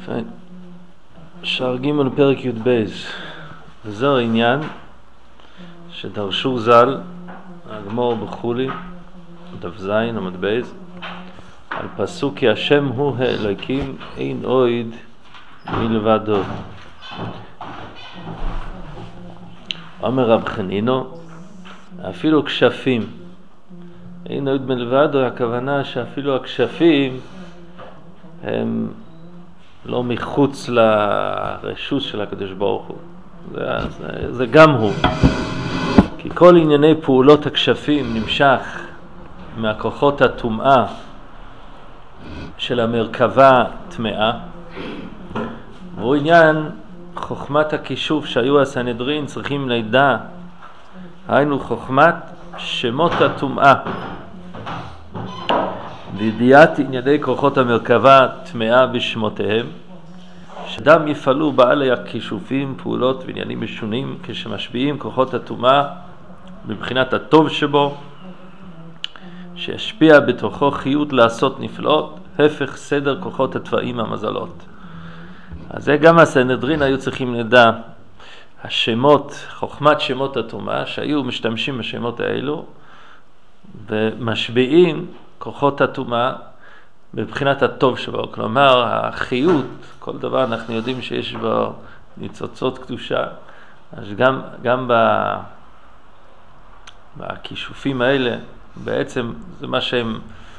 שער ג' פרק י"ב, וזה העניין שדרשו ז"ל, הגמור בחולי, דף זין עמוד בייז, על פסוק כי השם הוא האלוקים, אין עוד מלבדו. אומר רב חנינו, אפילו כשפים, אין עוד מלבדו, הכוונה שאפילו הכשפים הם לא מחוץ לרשות של הקדוש ברוך הוא. זה גם הוא. כי כל ענייני פעולות הכשפים נמשך מהכוחות הטומאה של המרכבה טמאה, והוא עניין חוכמת הכישוף שהיו הסנהדרין צריכים לידע, היינו חוכמת שמות הטומאה, וידיעת ענייני כוחות המרכבה טמאה בשמותיהם, שדם יפעלו בעלי הכישופים פעולות ועניינים משונים כשמשביעים כוחות הטומאה מבחינת הטוב שבו, שישפיע בתוכו חיות לעשות נפלאות, הפך סדר כוחות הטבעים המזלות. אז זה גם הסנהדרין היו צריכים לדע, השמות, חוכמת שמות הטומאה, שהיו משתמשים בשמות האלו ומשביעים כוחות הטומאה מבחינת הטוב שבו. כלומר, החיות, כל דבר אנחנו יודעים שיש בו ניצוצות קדושה, אז גם בכישופים האלה, בעצם זה מה שהם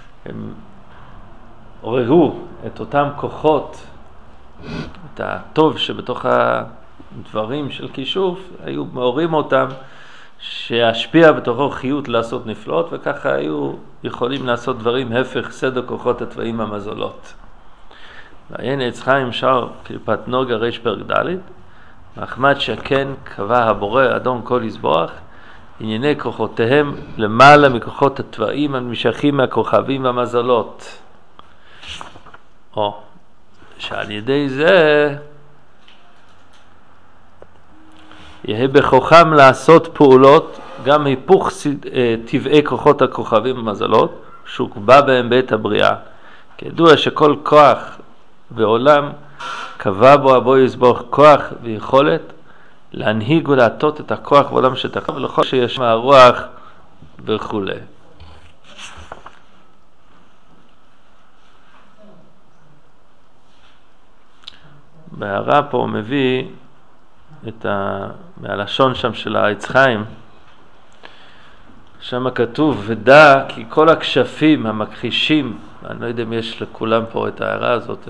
עוררו את אותם כוחות, את הטוב שבתוך הדברים של כישוף, היו מעוררים אותם שישפיע בתוכו חיות לעשות נפלאות, וככה היו יכולים לעשות דברים הפך סדר כוחות הטבעים המזלות. והנה עץ חיים שר קליפת נוגה ריש פרק ד', מחמד שכן קבע הבורא אדון כל יזבוח, ענייני כוחותיהם למעלה מכוחות הטבעים המשכים מהכוכבים והמזלות. שעל ידי זה יהיה בכוחם לעשות פעולות, גם היפוך טבעי כוחות הכוכבים והמזלות, שהוקבע בהם בעת הבריאה. כידוע שכל כוח בעולם קבע בו אבו יסבוך כוח ויכולת להנהיג ולעטות את הכוח בעולם שתקע, ולכל שיש מהרוח וכו'. בהערה פה הוא מביא מהלשון שם של העץ חיים, שם כתוב ודע כי כל הכשפים המכחישים, אני לא יודע אם יש לכולם פה את ההערה הזאת,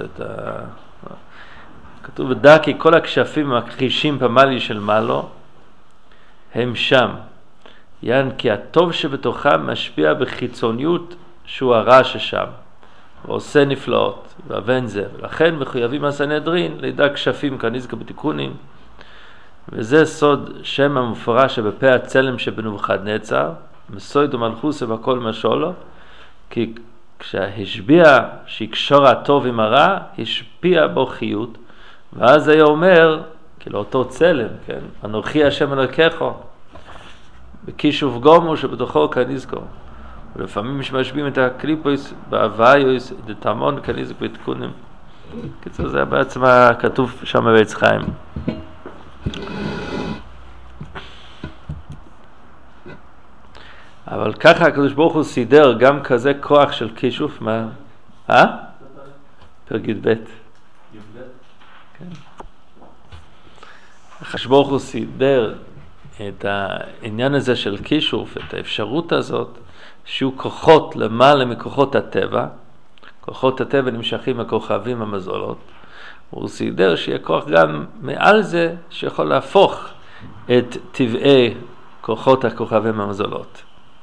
כתוב ודע כי כל הכשפים המכחישים במעלי של מעלו הם שם, יען כי הטוב שבתוכם משפיע בחיצוניות שהוא הרע ששם ועושה נפלאות ואבן זה, ולכן מחויבים הסנהדרין לידע כשפים כנזכר בתיקונים, וזה סוד שם המפורש שבפה הצלם שבנבוכדנצר, מסויד ומלכוס ובכל משולו, כי כשהשביע שיקשור הטוב עם הרע, השפיע בו חיות, ואז היה אומר, כאילו אותו צלם, כן? אנוכי השם אלוקיך, בכישוף גומו שבתוכו כנזכר. ולפעמים משמשבים את הקליפויס בהוויוס דתמון כנזכר בתיקונים. קיצור זה בעצם כתוב שם בעץ חיים. אבל ככה הקדוש ברוך הוא סידר גם כזה כוח של כישוף, מה? פרק י"ב. כן. הקדוש ברוך הוא סידר את העניין הזה של כישוף, את האפשרות הזאת, שיהיו כוחות למעלה מכוחות הטבע, כוחות הטבע נמשכים הכוכבים המזלות, הוא סידר שיהיה כוח גם מעל זה שיכול להפוך את טבעי כוחות הכוכבים המזלות.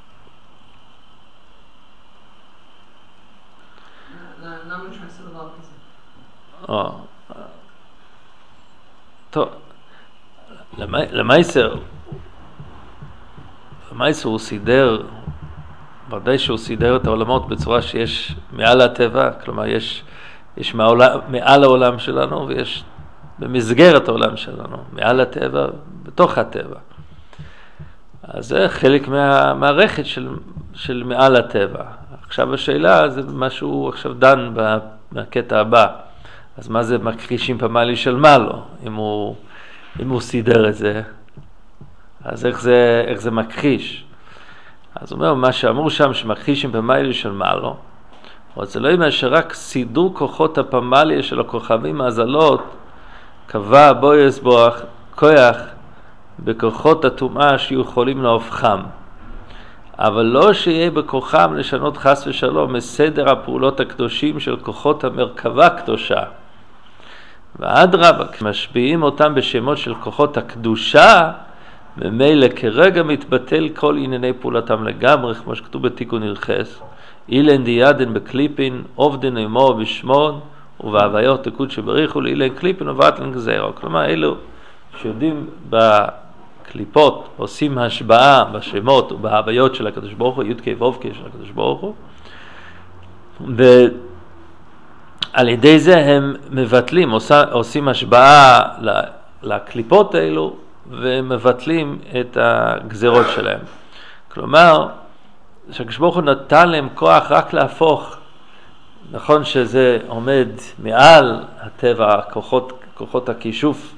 למה שעשו דבר כזה? טוב, למעשה הוא סידר, ודאי שהוא סידר את העולמות בצורה שיש מעל הטבע, כלומר יש מעל העולם שלנו ויש במסגרת העולם שלנו, מעל הטבע, בתוך הטבע. אז זה חלק מהמערכת של מעל הטבע. עכשיו השאלה זה משהו עכשיו דן בקטע הבא. אז מה זה מכחישים פמלי של מעלו? אם הוא סידר את זה, אז איך זה מכחיש? אז הוא אומר, מה שאמרו שם שמכחישים פמלי של מעלו, אבל זה לא אומר שרק סידור כוחות הפמליה של הכוכבים מהזלות, קבע בו יסבוח כוח בכוחות הטומאה שיכולים להופכם. אבל לא שיהיה בכוחם לשנות חס ושלום מסדר הפעולות הקדושים של כוחות המרכבה הקדושה. ואדרבה, משפיעים אותם בשמות של כוחות הקדושה, ממילא כרגע מתבטל כל ענייני פעולתם לגמרי, כמו שכתוב בתיקון ירחס. אילן דיאדן בקליפין, עובדן אמור בשמון, ובהוויות תקוד שבריחו לאילן קליפין ובאטלן גזירו. כלומר, אלו שיודעים בקליפות, עושים השבעה בשמות ובהוויות של הקדוש ברוך הוא, יודקי ואובקי של הקדוש ברוך הוא, ועל ידי זה הם מבטלים, עושים השבעה לקליפות האלו, ומבטלים את הגזירות שלהם. כלומר, שהקדוש ברוך הוא נתן להם כוח רק להפוך. נכון שזה עומד מעל הטבע, כוחות הכישוף,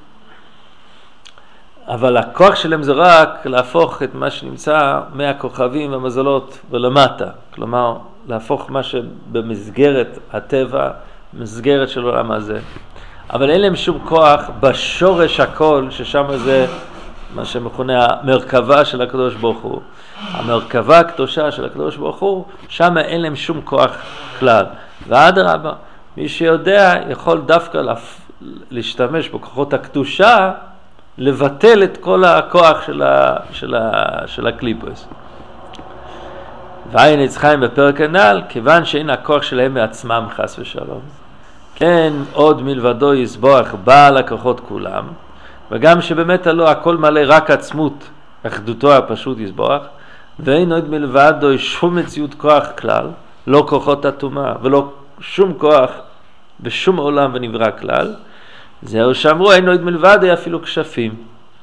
אבל הכוח שלהם זה רק להפוך את מה שנמצא מהכוכבים והמזלות ולמטה. כלומר, להפוך מה שבמסגרת הטבע, מסגרת של העולם הזה. אבל אין להם שום כוח בשורש הכל, ששם זה מה שמכונה המרכבה של הקדוש ברוך הוא. המרכבה הקדושה של הקדוש ברוך הוא, שם אין להם שום כוח כלל. ואדרבה, מי שיודע יכול דווקא להשתמש בכוחות הקדושה, לבטל את כל הכוח של הקליפוס. ועין יצחיים בפרק הנ"ל, כיוון שאין הכוח שלהם מעצמם חס ושלום. כן, עוד מלבדו יסבוח בעל הכוחות כולם, וגם שבאמת לא הכל מלא רק עצמות, אחדותו הפשוט יסבוח, ואין עוד מלבדו שום מציאות כוח כלל, לא כוחות הטומאה, ולא שום כוח בשום עולם ונברא כלל, זהו שאמרו, אין עוד מלבדו אפילו כשפים.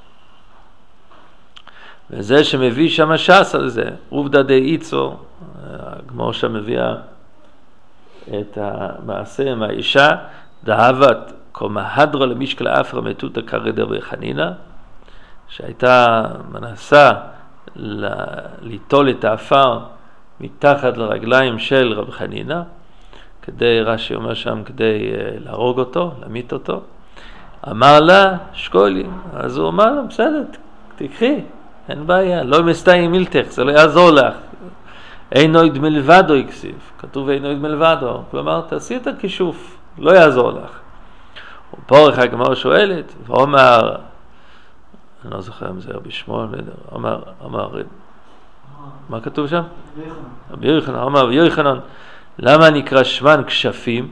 וזה שמביא שם השס על זה, עובדא דאיצו, הגמרא שם מביאה את המעשה מהאישה, דאבת כמהדרה למשקל אפרה מתותא כרדר וחנינה, שהייתה מנסה ליטול את האפר מתחת לרגליים של רב חנינה, כדי, רש"י אומר שם, כדי להרוג אותו, להמית אותו. אמר לה, שקולי. אז הוא אמר לה, בסדר, תקחי, אין בעיה, לא מסתיים מילתך, זה לא יעזור לך. אין עוד מלבדו יקסיב, כתוב אין עוד מלבדו, כלומר, תעשי את הכישוף, לא יעזור לך. ופורך הגמרא שואלת, ואומר, אני לא זוכר אם זה רבי שמואל, אמר, מה כתוב שם? רבי יוחנן, אמר רבי יוחנן, למה נקרא שמן כשפים?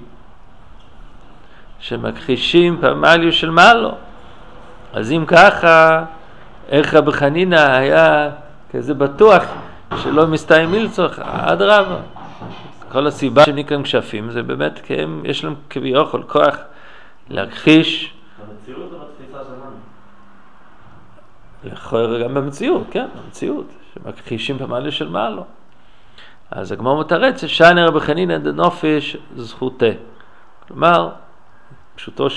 שמכחישים פמליו של מעלו. אז אם ככה, איך רבי חנינא היה כזה בטוח שלא מסתיים מלצוח, אדרבה. כל הסיבה שנקראים כשפים זה באמת כי יש להם כביכול כוח להכחיש. במציאות או בתפיסה שלנו? לכאורה גם במציאות, כן, במציאות, שמכחישים פמליו של מעלו. אז הגמרא מתרץ, שאני רבי חנינא דנופש זכותה. כלומר, פשוטו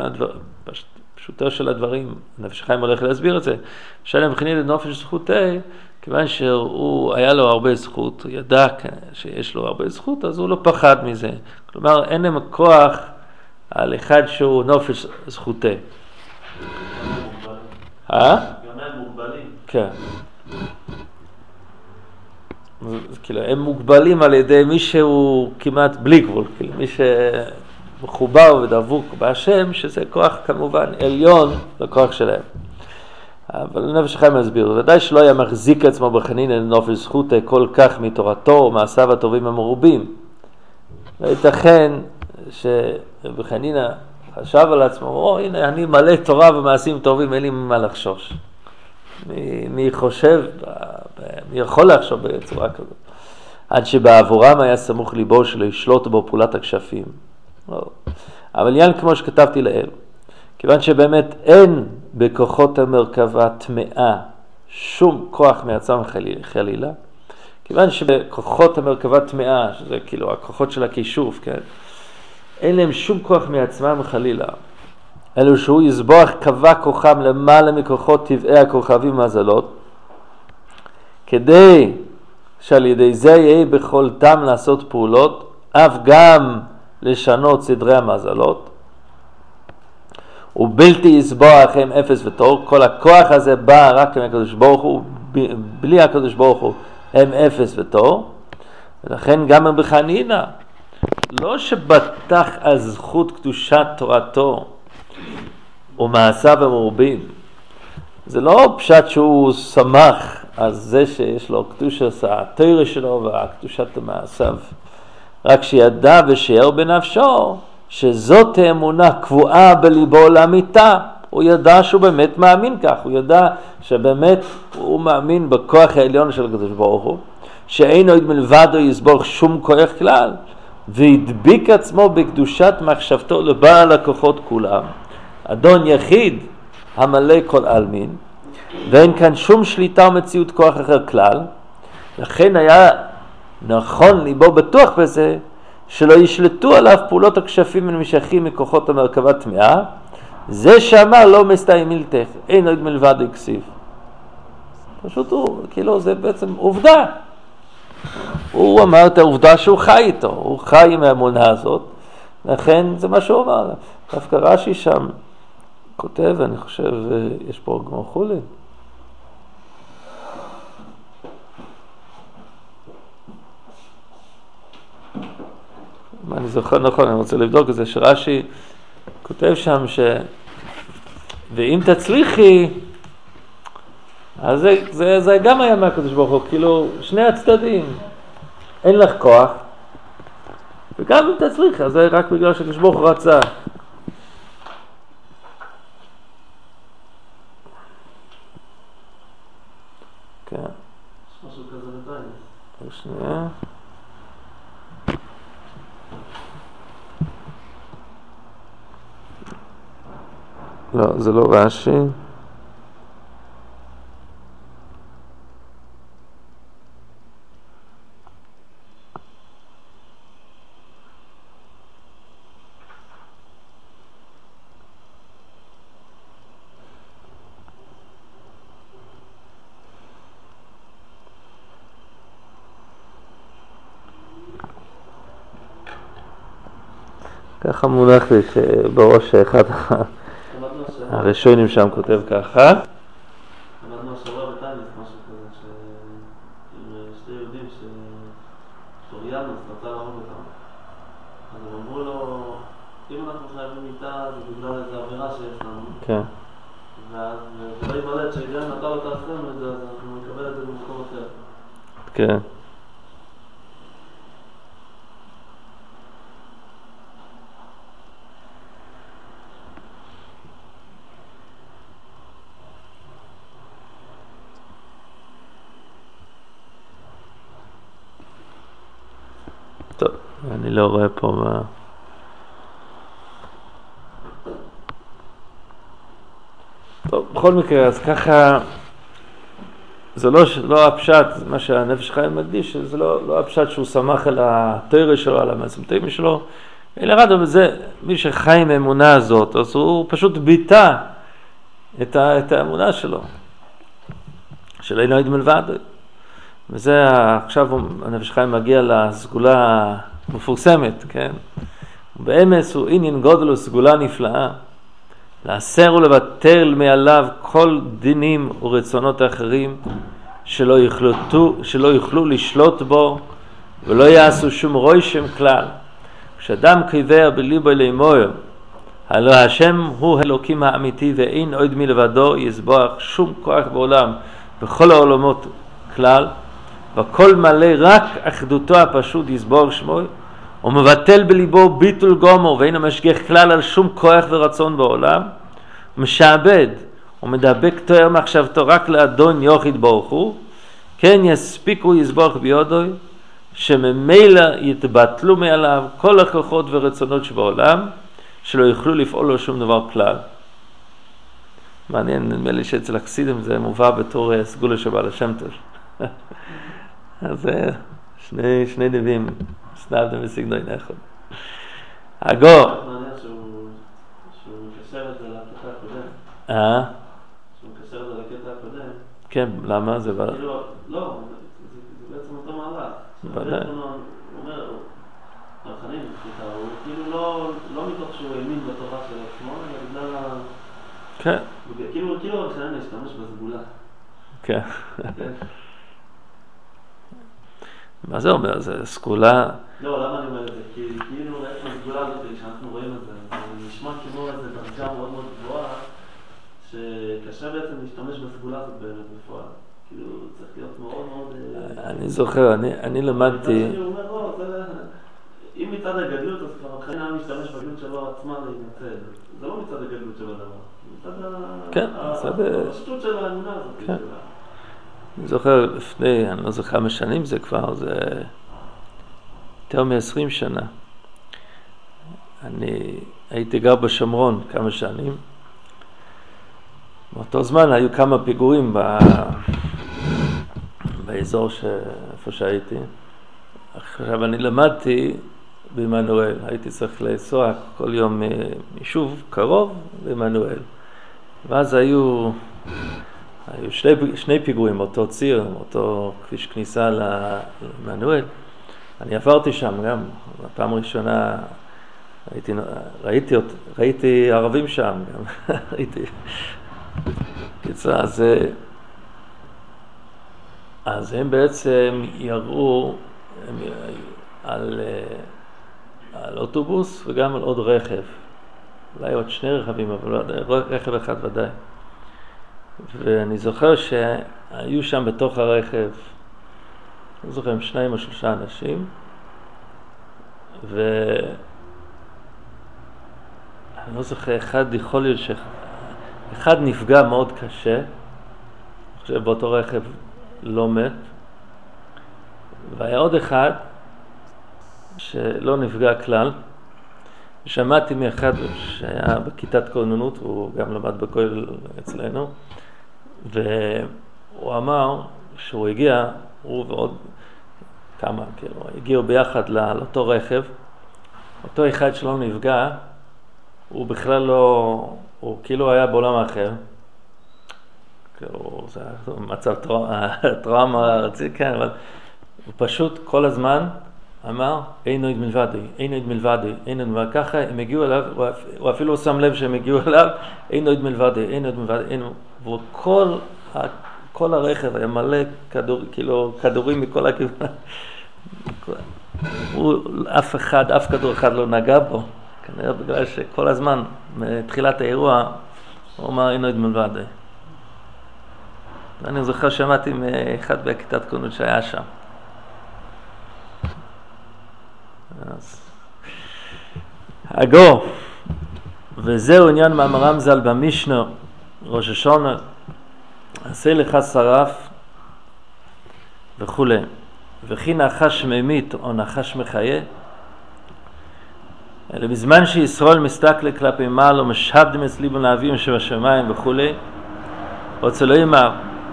של הדברים, נפש חיים הולך להסביר את זה, שאני רבי חנינא דנופש זכותה, כיוון שהוא היה לו הרבה זכות, הוא ידע שיש לו הרבה זכות, אז הוא לא פחד מזה. כלומר, אין להם כוח על אחד שהוא נופש זכותה. גם הם מוגבלים. כן. כאילו, הם מוגבלים על ידי מי שהוא כמעט בלי גבול, כאילו, מי שמחובר ודבוק בהשם, שזה כוח כמובן עליון לכוח שלהם. אבל נפש חיים מסביר, ודאי שלא היה מחזיק עצמו בחנינא לנופש זכותה כל כך מתורתו ומעשיו הטובים המרובים. וייתכן שבחנינא חשב על עצמו, הנה אני מלא תורה ומעשים טובים, אין לי מה לחשוש. מי חושב, מי יכול לחשוב בצורה כזאת? עד שבעבורם היה סמוך ליבו שלו ישלוט בו פעולת הכשפים. אבל עניין כמו שכתבתי לעיל, כיוון שבאמת אין בכוחות המרכבה טמאה שום כוח מעצם חלילה, כיוון שבכוחות המרכבה טמאה, שזה כאילו הכוחות של הכישוף, כן? אין להם שום כוח מעצמם חלילה, אלו שהוא יסבוח קבע כוחם למעלה מכוחות טבעי הכוכבים והזלות, כדי שעל ידי זה יהיה בכלתם לעשות פעולות, אף גם לשנות סדרי המזלות, ובלתי יסבוח הם אפס ותור. כל הכוח הזה בא רק מהקדוש ברוך הוא, בלי הקדוש ברוך הוא הם אפס ותור. ולכן גם בחנינא, לא שבטח על זכות קדושת תורתו ומעשיו המרובים, זה לא פשט שהוא שמח על זה שיש לו קדושת התורה שלו והקדושת מעשיו, רק שידע ושיער בנפשו שזאת האמונה קבועה בליבו לאמיתה. הוא ידע שהוא באמת מאמין כך, הוא ידע שבאמת הוא מאמין בכוח העליון של הקדוש ברוך הוא, שאין עוד מלבדו יסבור שום כוח כלל, והדביק עצמו בקדושת מחשבתו לבעל הכוחות כולם, אדון יחיד המלא כל עלמין, ואין כאן שום שליטה ומציאות כוח אחר כלל. לכן היה נכון ליבו בטוח בזה שלא ישלטו עליו פעולות הכשפים הנמשכים מכוחות המרכבה טמאה, זה שאמר לא מסתיים מילתך, אין עוד מלבד הכסיב. פשוט הוא, כאילו זה בעצם עובדה. הוא אמר את העובדה שהוא חי איתו, הוא חי עם האמונה הזאת, לכן זה מה שהוא אמר. דווקא רש"י שם כותב, אני חושב, יש פה גם חולי. אני זוכר נכון, אני רוצה לבדוק את זה, שרש"י כותב שם ואם תצליחי, אז זה גם היה מהקדוש ברוך הוא, כאילו שני הצדדים, אין לך כוח, וגם אם תצליחי, אז זה רק בגלל שהקדוש ברוך הוא רצה. כן. יש משהו כזה בינתיים. שנייה. לא, זה לא רש"י. ככה מונח לי שבראש אחד הראשונים שם כותב ככה. למדנו השבוע בטייניס, משהו כזה, עם שתי יהודים שאוריאנוס רצה להרוג אותם. אז הם אמרו לו, אם אנחנו חייבים מיטה זה בגלל איזו עבירה שיש לנו. כן. ואז זה לא יוולד שהגרם נתן לו תעשינו את זה, אז אנחנו נקבל את זה במקום אחר. כן. טוב, אני לא רואה פה מה... טוב, בכל מקרה, אז ככה, זה לא הפשט, מה שהנפש חיים מקדיש, זה לא הפשט שהוא שמח על התורה שלו, על המעשים שלו, אלא רדו בזה, מי שחי עם האמונה הזאת, אז הוא פשוט ביטא את האמונה שלו, של אין עוד מלבד. וזה עכשיו הנפש חיים מגיע לסגולה המפורסמת, כן? באמס הוא עניין גודל וסגולה נפלאה, לאסר ולבטל מעליו כל דינים ורצונות האחרים שלא יוכלו לשלוט בו ולא יעשו שום רושם כלל. כשאדם קובע בליבו לאמור, הלא השם הוא אלוקים האמיתי ואין עוד מלבדו יסבוח שום כוח בעולם בכל העולמות כלל, וכל מלא רק אחדותו הפשוט יסבור שמו, ומבטל בליבו ביטול גומר ואין המשגיח כלל על שום כוח ורצון בעולם, משעבד ומדבק תואר מחשבתו רק לאדון יחיד ברוך הוא, כן יספיקו יסבוח ביודוי, שממילא יתבטלו מעליו כל הכוחות ורצונות שבעולם, שלא יוכלו לפעול לו שום דבר כלל. מעניין, נדמה לי שאצל החסידים זה מובא בתור סגולה שבעל השם טוב. אז שני נביאים, סנבדם וסגנון אחד. הגו. מעניין שהוא מקשר את זה לקטע הקודם. שהוא מקשר את זה לקטע הקודם. כן, למה? זה כאילו, לא, זה בעצם אותו מהלך. ודאי. הוא אומר, הרחנים, הוא כאילו לא מתוך שהוא האמין בתורה של עצמו, אלא בגלל כן. כאילו הרחנים להשתמש בסגולה. כן. מה זה אומר? זה סגולה... לא, למה אני אומר את זה? כי כאילו הסגולה הזאת, כשאנחנו רואים את זה, זה נשמע כמו איזו דרגה מאוד מאוד גבוהה, שקשה בעצם להשתמש בסגולה הזאת באמת בפועל. כאילו, צריך להיות מאוד מאוד... אני זוכר, אני למדתי... הוא אומר, לא, אם מצד הגדלות, אז כבר הרחנים היה משתמש בגדלות שלו עצמה להינצל. זה לא מצד הגדלות של הדבר. כן, מצד השטות של האמונה הזאת. כן. אני זוכר לפני, אני לא זוכר כמה שנים זה כבר, זה יותר מ-20 שנה. אני הייתי גר בשומרון כמה שנים. באותו זמן היו כמה פיגועים באזור איפה שהייתי. עכשיו אני למדתי בעמנואל, הייתי צריך לנסוע כל יום יישוב קרוב בעמנואל. ואז היו שני פיגועים, אותו ציר, אותו כביש כניסה לעמנואל. אני עברתי שם גם, בפעם הראשונה ראיתי ערבים שם גם, ראיתי. אז הם בעצם יראו על אוטובוס וגם על עוד רכב. אולי עוד שני רכבים, אבל רכב אחד ודאי. ואני זוכר שהיו שם בתוך הרכב, אני זוכר עם 2 או 3 אנשים, ואני לא זוכר, יכול להיות שאחד נפגע מאוד קשה, אני חושב באותו רכב לא מת, והיה עוד אחד שלא נפגע כלל. שמעתי מאחד שהיה בכיתת כוננות, הוא גם למד בכולל אצלנו, והוא אמר שהוא הגיע, הוא ועוד כמה, כאילו, הגיעו ביחד לאותו רכב. אותו אחד שלא נפגע, הוא בכלל לא, הוא כאילו היה בעולם אחר. כאילו, זה מצב טראומה ארצי, כן, אבל הוא פשוט כל הזמן אמר, אין עוד מלבדי, אין עוד מלבדי, אין עוד מלבדי. ככה הם הגיעו אליו, הוא אפילו שם לב שהם הגיעו אליו, אין עוד מלבדי, אין עוד מלבדי, אין עוד. וכל הרכב היה מלא כדורים מכל הכיוון. אף כדור אחד לא נגע בו. כנראה בגלל שכל הזמן, מתחילת האירוע, הוא אמר, אין עוד מלבדי. אני זוכר שמעתי מאחד בכיתת כוננות שהיה שם. הגו, וזהו עניין מאמרם ז"ל במשנה, ראש השונה, עשה לך שרף וכו'. וכי נחש ממית או נחש מחיה, אלא בזמן שישראל מסתכל כלפי מעלה ומשעבדים את ליבם לאביהם שבשמיים וכו', רוצה לא יאמר,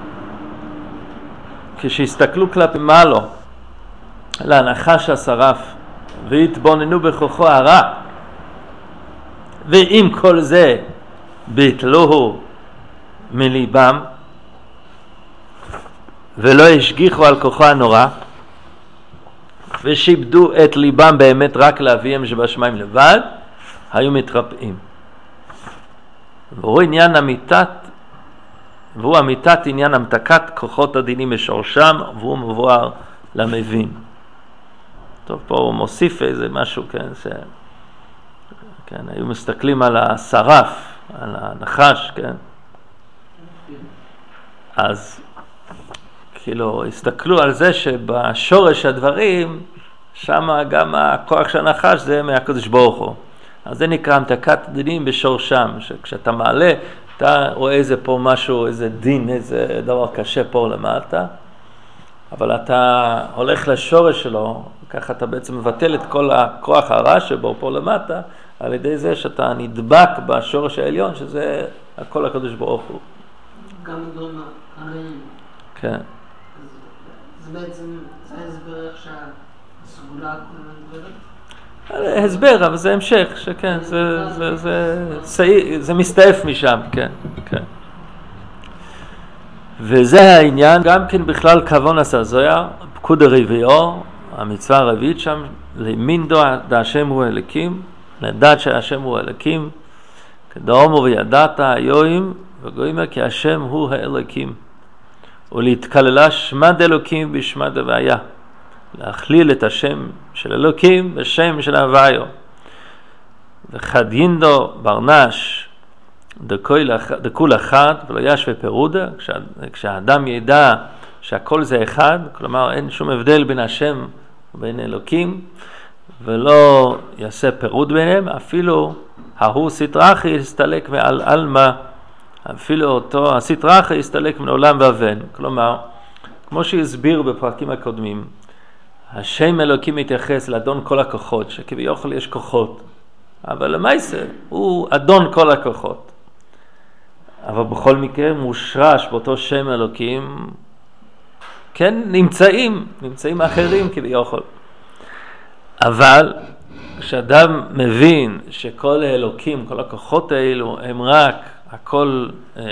כשיסתכלו כלפי מעלה לנחש השרף והתבוננו בכוחו הרע, ועם כל זה ביטלוהו מליבם ולא השגיחו על כוחו הנורא, ושיבדו את ליבם באמת רק לאביהם שבשמיים לבד, היו מתרפאים. והוא אמיתת עניין המתקת כוחות הדינים בשורשם, והוא מבואר למבין. טוב, פה הוא מוסיף איזה משהו, כן, היו מסתכלים על השרף, על הנחש, כן. אז כאילו הסתכלו על זה שבשורש הדברים, שם גם הכוח של הנחש זה מהקדוש ברוך הוא. אז זה נקרא המתקת דינים בשורשם, שכשאתה מעלה, אתה רואה איזה פה משהו, איזה דין, איזה דבר קשה פה למטה, אבל אתה הולך לשורש שלו, ככה אתה בעצם מבטל את כל הכוח הרע שבו פה למטה, על ידי זה שאתה נדבק בשורש העליון, שזה הכל הקדוש ברוך הוא. גם דברים הרעים. כן. זה בעצם, זה הסבר איך שהסגולה כולה מדברת? הסבר, אבל זה המשך, שכן, זה מסתעף משם, כן, כן. וזה העניין, גם כן בכלל כוון הסזויה, פקוד הרביעו, המצווה הרביעית שם, למינדו דהשם הוא אלוקים, לדעת שהשם הוא אלוקים, כדאומו וידעת היואים, וגוימה כי השם הוא האלוקים, ולהתכללה שמד אלוקים בשמד הוויה, להכליל את השם של אלוקים בשם של הוויו, וחדינדו ברנש, דקול אחד ולא ישווה פירודה, כשהאדם ידע שהכל זה אחד, כלומר אין שום הבדל בין השם ובין אלוקים, ולא יעשה פירוד ביניהם, אפילו ההוא סטרחי יסתלק מעל אלמה, אפילו אותו הסטרחי יסתלק מן עולם ואבן. כלומר, כמו שהסביר בפרקים הקודמים, השם אלוקים מתייחס לאדון כל הכוחות, שכביכול יש כוחות, אבל למעשה הוא אדון כל הכוחות. אבל בכל מקרה מושרש באותו שם אלוקים, כן, נמצאים אחרים כביכול. אבל כשאדם מבין שכל האלוקים, כל הכוחות האלו, הם רק הכל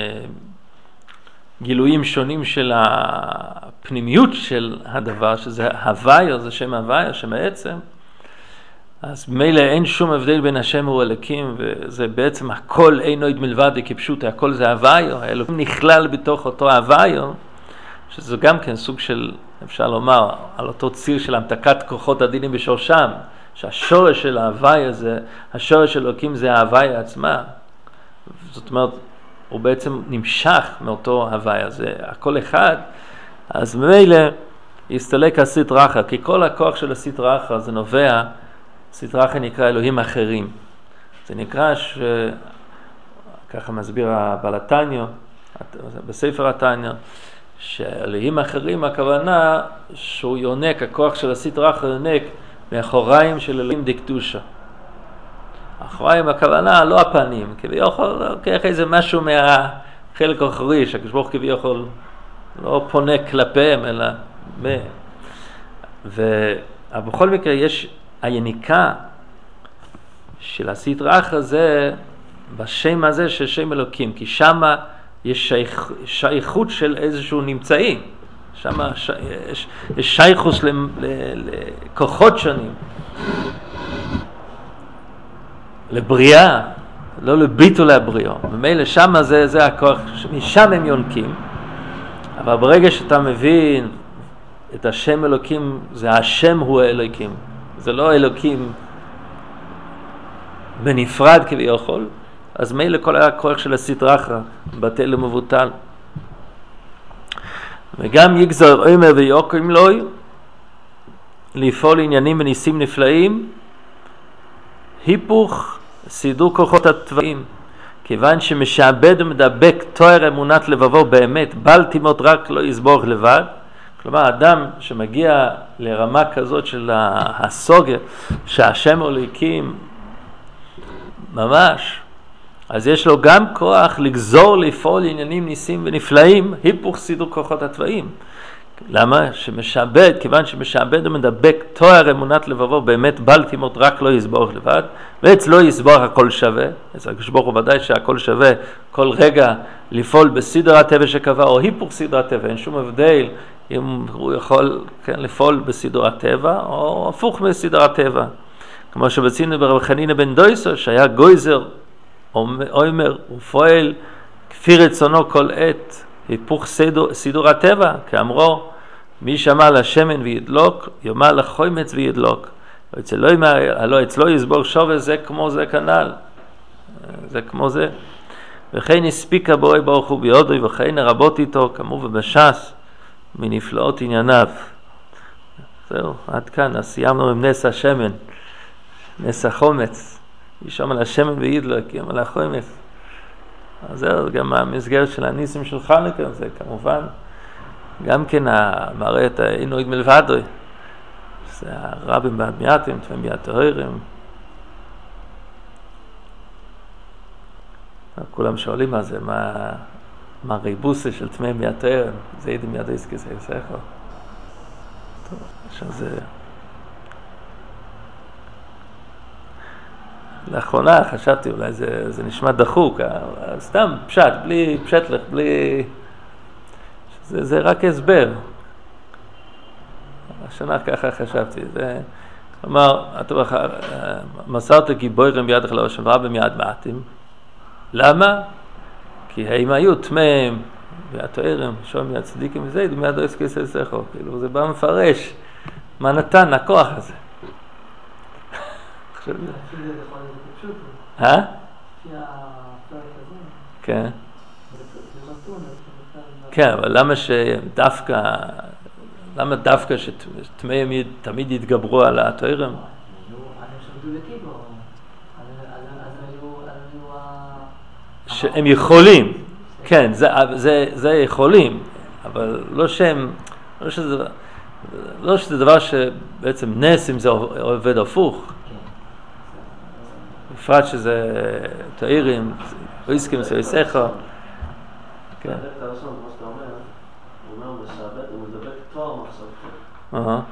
גילויים שונים של הפנימיות של הדבר, שזה הוויה, זה שם הוויה, שם העצם, אז מילא אין שום הבדל בין השם ואלוקים, וזה בעצם הכל אינו עד מלבד כפשוט, הכל זה הוויה, האלוקים נכלל בתוך אותו הוויה, שזה גם כן סוג של, אפשר לומר, על אותו ציר של המתקת כוחות הדינים בשורשם, שהשורש של ההוויה זה, השורש של אלוקים זה ההוויה עצמה. זאת אומרת, הוא בעצם נמשך מאותו הוויה, זה הכל אחד, אז מילא יסתלק הסטרחה, כי כל הכוח של הסטרחה זה נובע, סטרחה נקרא אלוהים אחרים. זה נקרא ככה מסביר הבעל התניא, בספר התניא, שאלוהים אחרים הכוונה שהוא יונק, הכוח של הסטרחה יונק מאחוריים של אלוהים דקדושה. אחוריים הכוונה לא הפנים, כביכול לוקח איזה משהו מהחלק האחורי, שהקדוש ברוך הוא כביכול לא פונה כלפיהם, אלא ובכל מקרה יש היניקה של הסטרחה הזה בשם הזה של שם אלוקים, כי שמה יש שייכות של איזשהו נמצאי, שמה יש שייכות לכוחות שונים, לבריאה, לא לביטול הבריאה. ומילא שמה זה הכוח, משם הם יונקים, אבל ברגע שאתה מבין את השם אלוקים, זה השם הוא האלוקים, זה לא אלוקים בנפרד כביכול, אז מילא כל הכוח של הסטרחה בטל ומבוטל. וגם יגזר עומר ויוקם לוי לפעול עניינים וניסים נפלאים, היפוך סידור כוחות הטבעים, כיוון שמשעבד ומדבק תואר אמונת לבבו באמת, בל תימות רק לא יסבור לבד. כלומר, אדם שמגיע לרמה כזאת של הסוגיה, שהשם אלוקים ממש, אז יש לו גם כוח לגזור לפעול עניינים ניסים ונפלאים, היפוך סידור כוחות הטבעים. למה? שמשעבד, כיוון שמשעבד ומדבק תואר אמונת לבבו באמת, בל תימות רק לא יסבור לבד, ואצלו יסבור הכל שווה. אז הקדוש ברוך הוא ודאי שהכל שווה כל רגע לפעול בסדר הטבע שקבע, או היפוך סדר הטבע, אין שום הבדל אם הוא יכול לפעול בסדר הטבע, או הפוך מסדר הטבע. כמו שבצינו ברב חנינא בן דויסו, שהיה גויזר, אומר ופועל כפי רצונו כל עת, היפוך סידור הטבע, כאמרו, מי שמע לשמן וידלוק, יאמר לחומץ וידלוק. הלא אצלו יסבור שווה, זה כמו זה כנ"ל. זה כמו זה. וכן הספיק הבורא ברוך הוא ביודו, וכן הרבות איתו, כמו ובש"ס, מנפלאות ענייניו. זהו, עד כאן, אז סיימנו עם נס השמן, נס החומץ. ישום על השמן וידלוק, יאמר לחומץ. אז זהו, גם המסגרת של הניסים של חנוכה, זה כמובן, גם כן מראה את אינו עד מלבדו, זה הרבים בהדמיאטים, תמי התוארים. כולם שואלים מה זה, מה ריבוסה של תמי מהתוארים, זה עד מידו יסכיסי סכו. טוב, עכשיו זה... לאחרונה חשבתי, אולי זה נשמע דחוק, סתם פשט, בלי פשטלך, בלי... זה רק הסבר. השנה ככה חשבתי. כלומר, מסרת גיבורים ביד חלו שווה במיד מעטים. למה? כי הם היו תמאים, והתוארים, שום מיד צדיקים וזה, מיד לא הסכיס לסכו. כאילו, זה בא מפרש. מה נתן הכוח הזה? כן. כן, אבל למה דווקא שתמאים תמיד יתגברו על התוארים? שהם יכולים, כן, זה יכולים, אבל לא שזה דבר שבעצם נס אם זה עובד הפוך. בפרט שזה תאירים, לא הסכים זה יסכה. כן. אתה ראשון, כמו שאתה אומר, הוא אומר בשעבד, הוא מדבק תואר מחשבתו.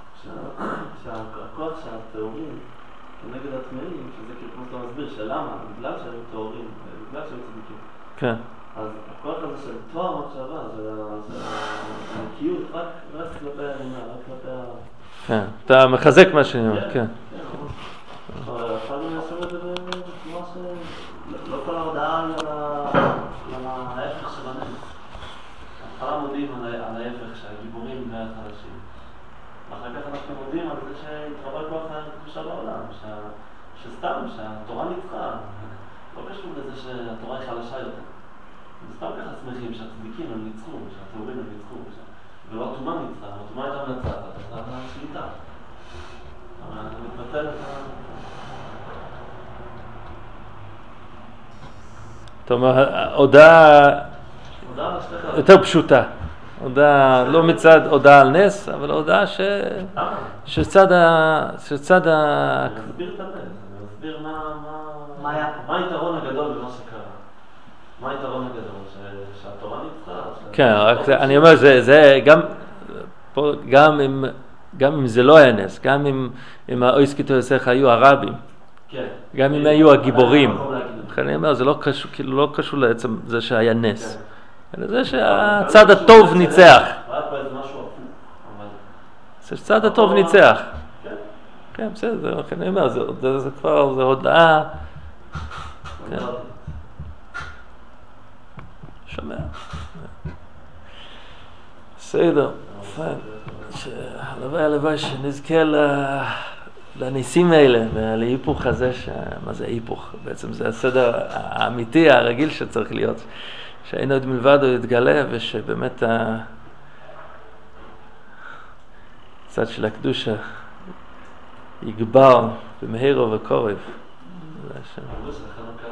שהכוח שהתיאורים כנגד התמאים, שזה כמו שאתה מסביר, שלמה, בגלל שהם תיאורים, בגלל שהם צדיקים. כן. אז הכוח הזה של תואר מחשבה, זה הנקיות רק כלפי האמונה, רק כלפי ה... כן, אתה מחזק מה שאני אומר, כן. אפשר גם לעשות את זה בצורה לא כל ההודעה על ההפך של הנס. התחלה מודיעים על ההפך שהגיבורים והחלשים. ואחר כך אנחנו מודיעים על זה שהתרבה כוח הקדושה בעולם, שסתם, שהתורה ניצחה. לא קשור לזה שהתורה היא חלשה יותר. וסתם ככה שמחים שהצדיקים הם ניצחו, שהתיאורים הם ניצחו. ולא התאומה ניצחה, התאומה הייתה מנצחת, אז זה השליטה. אבל אני מתבטל את ה... זאת אומרת, הודעה יותר פשוטה. הודעה, לא מצד הודעה על נס, אבל הודעה שצד ה... אני מסביר את הנס, אני מסביר מה היתרון הגדול במה שקרה. מה היתרון הגדול? שהתורה ניצחה? כן, רק אני אומר, זה גם אם זה לא היה נס, גם אם האויסקיטו יסך היו הרבים, גם אם היו הגיבורים, אני אומר, זה לא קשור לעצם זה שהיה נס, אלא זה שהצד הטוב ניצח. שהצד הטוב ניצח. כן, בסדר, אני אומר, זה כבר, זה הודעה. שומע. בסדר. הלוואי שנזכה לניסים האלה ולהיפוך הזה, מה זה היפוך? בעצם זה הסדר האמיתי, הרגיל שצריך להיות, שאין עוד מלבד הוא יתגלה, ושבאמת הצד של הקדושה יגבר במהירו וקורב.